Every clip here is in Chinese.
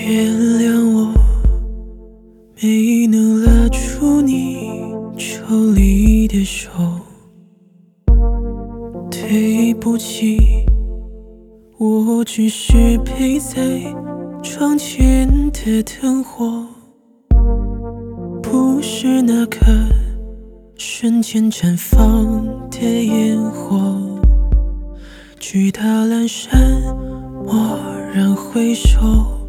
原谅我没能拉住你抽离的手，对不起，我只是陪在窗前的灯火，不是那颗瞬间绽放的烟火。巨大阑珊蓦然回首，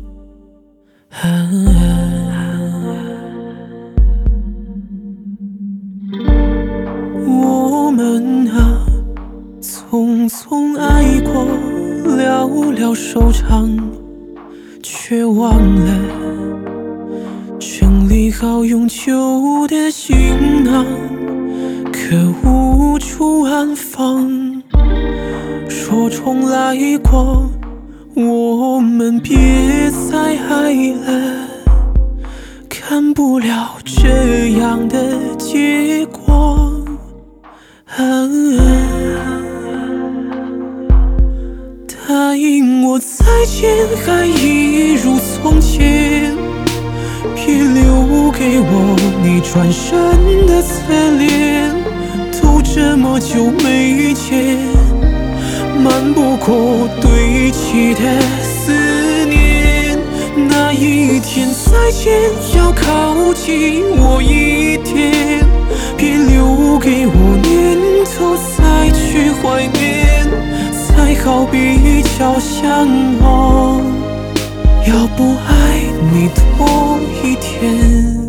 我们啊，匆匆爱过，寥寥收场，却忘了整理好永久的行囊，可无处安放。说重来过，我们别再爱了，看不了这样的结果。答应我再见还一如从前，别留给我你转身的侧脸，都这么久没见，瞒不过堆砌的思念。那一天再见要靠近我一点，别留给我念头再去怀念，才好比较相望，要不爱你多一点。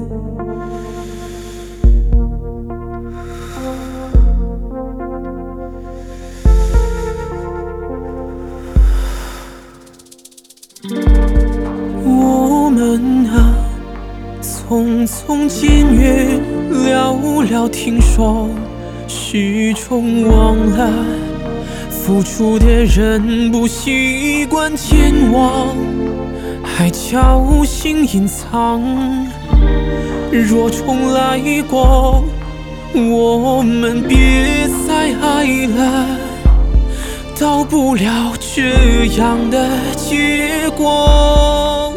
我们啊，匆匆见面，寥寥听说，始终忘了付出的人不习惯健忘，还侥幸隐藏。若重来过，我们别再爱了，到不了这样的结果。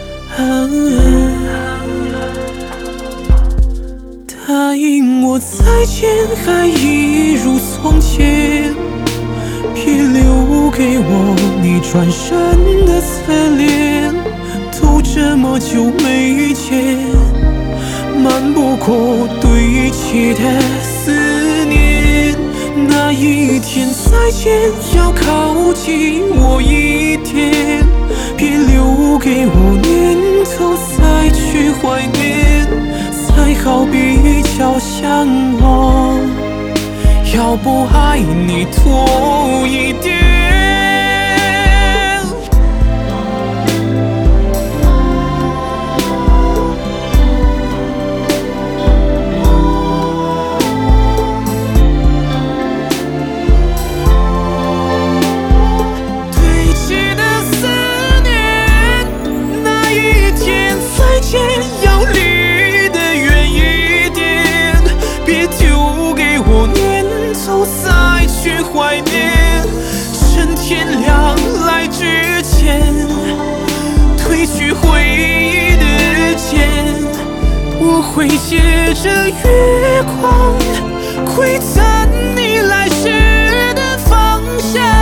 答应我再见还一如从前，别留给我你转身的侧脸，都这么久没见，瞒不过堆砌的思念。那一天再见要靠近我一点，别留给我念头再去怀念，才好比较相望，要不爱你多一点。要离得远一点，别丢给我念头再去怀念，趁天亮来之前褪去回忆的茧。我会借着月光窥探你来时的方向。